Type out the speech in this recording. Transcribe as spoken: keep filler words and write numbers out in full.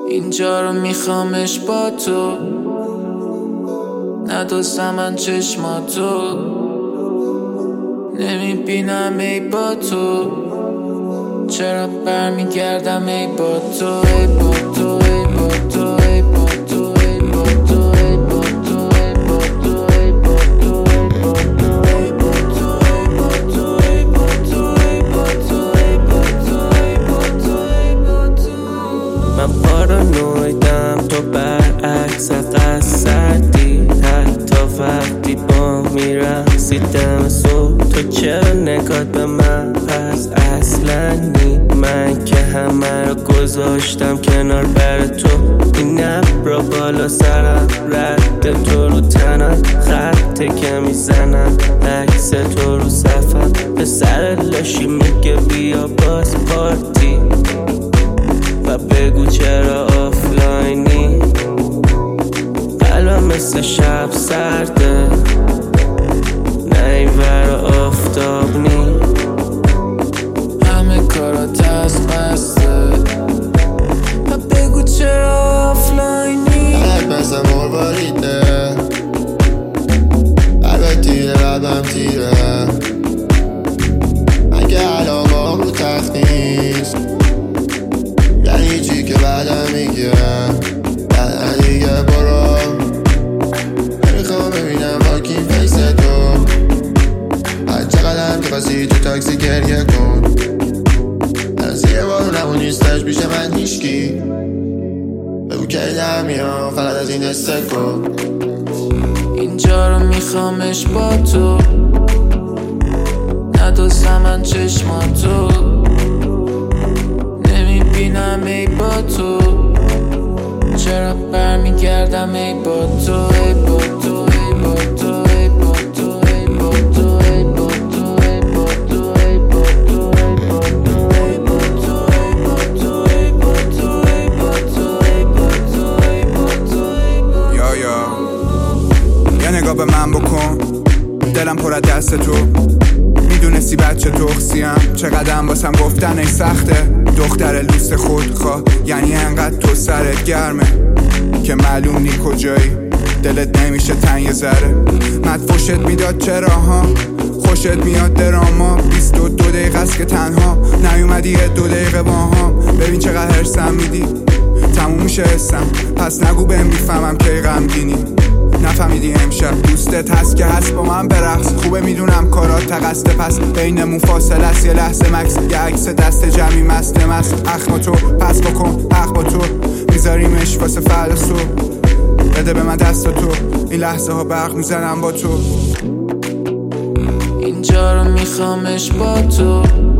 اینجا رو میخوامش با تو، ندوستم من چشماتو، نمیبینم ای با تو، چرا برمیگردم ای با تو، ای با تو، ای با تو، ای با تو، ای با تو، ای با تو، ای با تو، ای با تو، ای با تو، ای با تو، ای با تو، ای با تو، ای با تو، ای با تو، ای با تو. من پارانویدم، تو برعکس قصدی، حتی وقتی با میرقصی دم صبح. تو چرا نگات به من پس اصلا نی؟ من که همه رو گذاشتم کنار بر تو. این ابرا بالا سرم، رد تو رو تنم، خطه که میزنم عکس تو رو صفم. به سر لاشی میگه بیا باز پارتی و بگو چرا آفلاینی. قلبم مثل شب سرده، نه این ور آفتاب نی. همه کارات از بسته و بگو چرا آفلاینی. قلب مثل مرباریده، قلب تیره قلبم تیره. اگه علاقام رو تخت نیست یعنی چی که بعدم میگه؟ بعد دیگه برو، نمیخوام ببینم واکین فیس تو. هر چقدر هم که خواستی تو تاکسی گریه کن، الان زیر بارونم و نیستش پیش من هیشکی. بگو که در میام فقط از این استکو. اینجا رو میخوامش با تو، ندوستم من چشماتو، نمیبینم ای با تو، چرا برمیگردم ای با تو، ای با تو، ای با تو، ای با تو، ای با تو، ای با تو، ای با تو، ای با تو، ای با تو، ای با تو، ای با تو، ای با تو، ای با تو، ای با تو، ای با تو. یا یا یا نگاه به من بکن، دلم پر از دست تو. میدونستی بچه تخصیم چقدرم واسم گفتن ای سخته. دختر لوست خودخواه یعنی انقدر تو سرت گرمه که معلوم نی کجایی. دلت نمیشه تنگ یه ذره، مدفوشت میداد چرا ها؟ خوشت میاد دراما، بیست و دو دقیقه است که تنها نیومدی یه دو دقیقه با هم. ببین چقدر هرسم میدی، تموم میشه حسم، پس نگو بهم میفهمم کی غمگینی. نفهمیدی امشب دوستت هست که هست با من برقص. خوبه میدونم کارات تقصده، پس بینمون فاصله است یه لحظه مکس. یه عکس دست جمعی مسته مست، اخم تو پس بکن حق با تو، میذاریمش واسه فردا صبح. بده به من دست تو، این لحظه ها برق میزنم با تو. اینجا رو میخوامش با تو،